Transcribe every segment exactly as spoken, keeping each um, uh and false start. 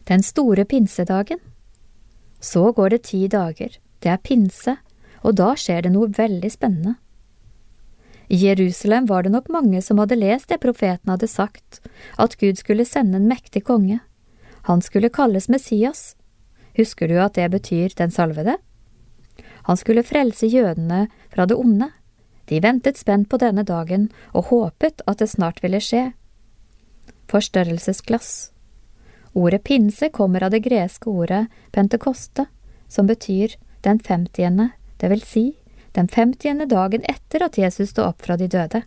Den store pinsedagen. Så går det ti dager, det er pinse, og da skjer det noe veldig spennende. I Jerusalem var det nok mange som hadde lest det profeten hadde sagt, at Gud skulle sende en mektig konge. Han skulle kalles Messias. Husker du at det betyr den salvede? Han skulle frelse jødene fra det onde. De ventet spent på denne dagen og håpet at det snart ville skje. Forstørrelsesglass. Ordet pinse kommer av det greske ordet pentekoste, som betyr den femtiende, det vil si den femtiende dagen etter at Jesus stod opp fra de døde.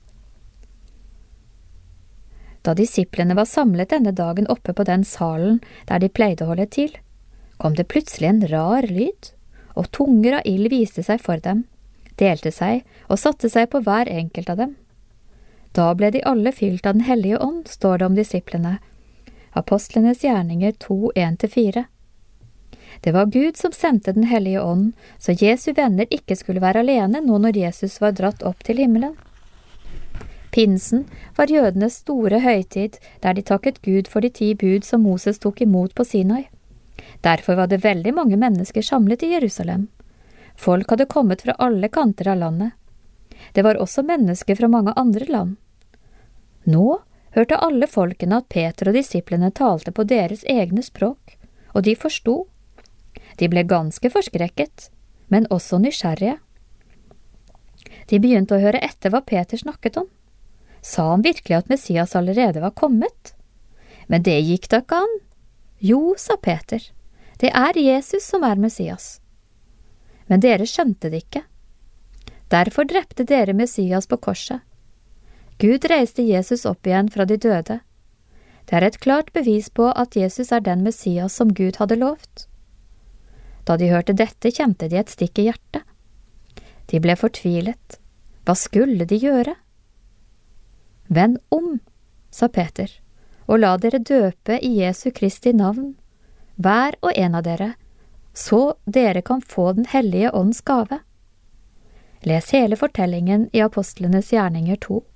Da disiplene var samlet denne dagen oppe på den salen der de pleide å holde til, kom det plutselig en rar lyd, og tunger av ild viste seg for dem, delte seg og satte seg på hver enkelt av dem. Da ble de alle fylt av den hellige ånd, står det om disiplene. Apostlenes gjerninger to, en til fire. Det var Gud som sendte den hellige ånd, så Jesu venner ikke skulle være alene nå når Jesus var dratt opp til himmelen. Pinsen var jødenes store høytid, der de takket Gud for de ti bud som Moses tok imot på Sinai. Derfor var det veldig mange mennesker samlet i Jerusalem. Folk hadde kommet fra alle kanter av landet. Det var også mennesker fra mange andre land. Nå hørte alle folkene at Peter og disiplene talte på deres egne språk, og de forsto. De ble ganske forskrekket, men også nysgjerrige. De begynte å høre etter hva Peter snakket om. Sa han virkelig at Messias allerede var kommet? Men det gikk da ikke an. Jo, sa Peter, det er Jesus som er Messias. Men dere skjønte det ikke. Derfor drepte dere Messias på korset. Gud reiste Jesus opp igjen fra de døde. Det er et klart bevis på at Jesus er den Messias som Gud hadde lovt. Da de hørte dette, kjente de et stikk i hjertet. De ble fortvilet. Hva skulle de gjøre? Vend om, sa Peter, og la dere døpe i Jesu Kristi navn, hver og en av dere, så dere kan få den hellige ånds gave. Les hele fortellingen i Apostlenes gjerninger to.